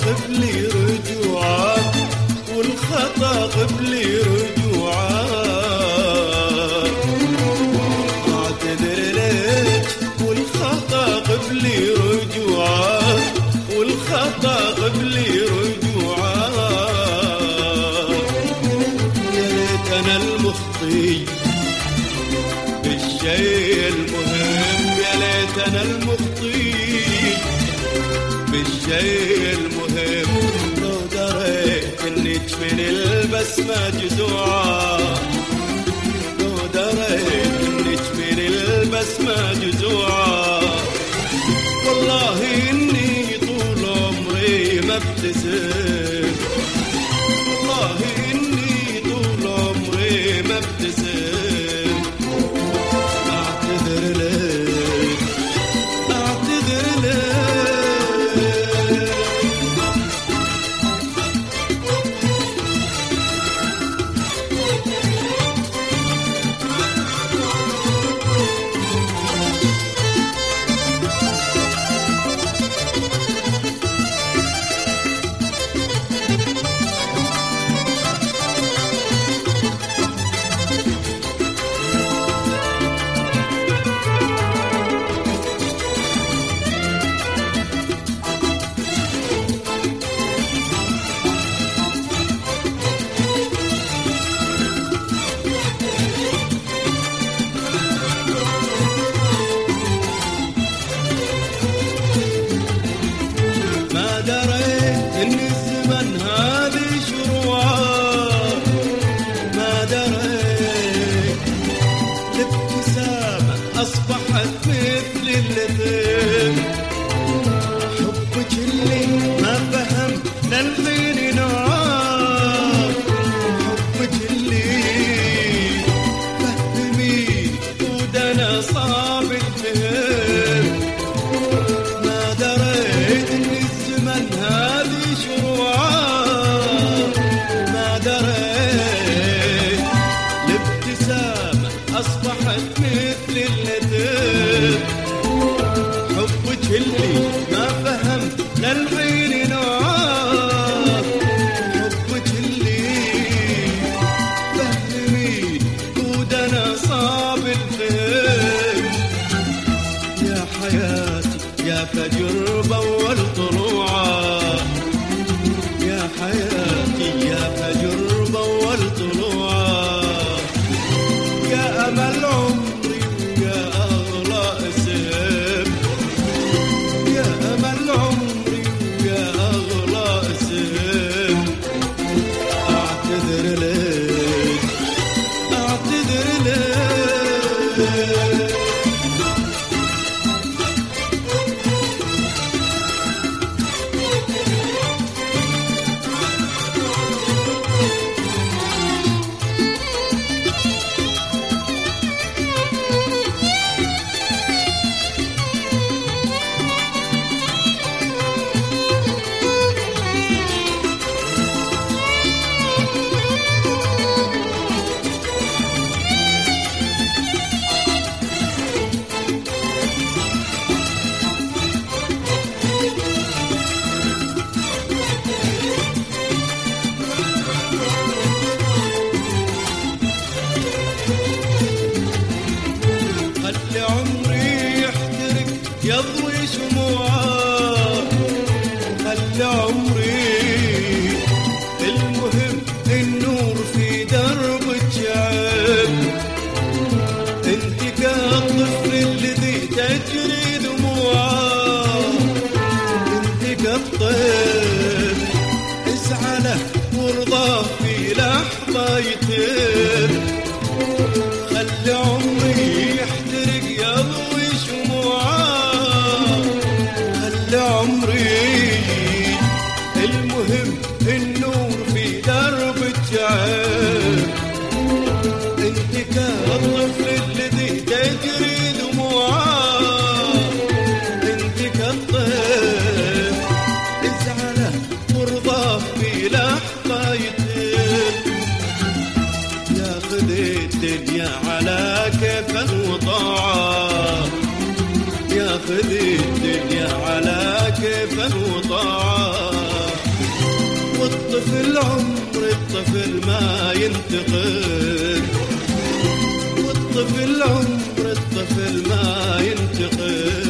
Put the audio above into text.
قبلي رجوعك والخطا قبلي رجوعك، اعتذر لك والخطا قبلي رجوعك، والخطا قبلي رجوعك. يا ليت انا المخطي بالشيء المهم، يا ليت انا المخطي بالشيء المهم. لو دريت انك من البسمة جزوعة، لو دريت انك من البسمة جزوعة، والله اني طول عمري ما ابتسم، والله اني طول عمري ما ابتسم. اعتذر لك اعتذر لك. أصبحت مثل اللثام، حبك اللي ما فهم للحين نعام، حبك اللي فهمي ودنا صعب الفهم. ما دريت إن الزمن هذه شروعات، ما دريت الابتسامة أصبحت مثل اللذيذ، حبك اللي ما فهم للحين نوعات، حبك اللي فهمي ودنا صعب الفهم. يا حياتي يا فجر بول طلوعه، يا حياتي يا فجر بول طلوعه، يا أمل عمري ويا أغلى اسم، يا أمل عمري ويا أغلى اسم. أعتذر لك أعتذر لك. خلي عمري يحترق يضوي شموعه، خلي عمري المهم النور في درب الشعب. انت كالطفل الذي تجري دموعه، انت كالطفل اسعى له وارضاه في لحظة يتم. خلي عمري يحترق يضوي شموعه، خلي عمري المهم النور في درب الشعب. انت كالطفل الذي تجري دموعه، انت كالطفل اسعى له وارضاه في لحظة يتم. ياخذ الدنيا على كفه وطاعه، ياخذ الدنيا على كفه وطاعه. والطفل عمر الطفل ما ينتقل، والطفل عمر الطفل ما ينتقل.